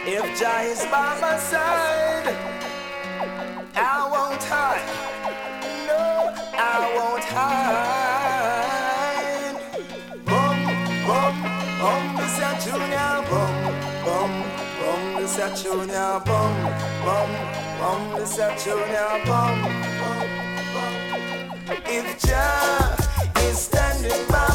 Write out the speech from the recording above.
If Jah is by my side, I won't hide. No, I won't hide. Boom, boom, boom, this a junior. Boom, boom, boom, this a junior. Boom, boom, boom, this a junior. Boom, boom, boom. If Jah is standing by